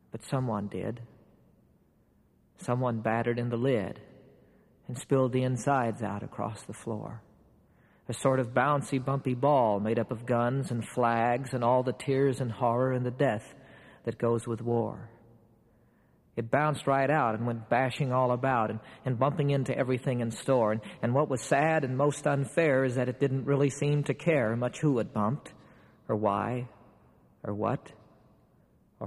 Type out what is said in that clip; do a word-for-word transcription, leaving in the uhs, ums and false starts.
but someone did. Someone battered in the lid and spilled the insides out across the floor. A sort of bouncy, bumpy ball made up of guns and flags and all the tears and horror and the death that goes with war. It bounced right out and went bashing all about and, and bumping into everything in store. And, and what was sad and most unfair is that it didn't really seem to care much who it bumped or why or what.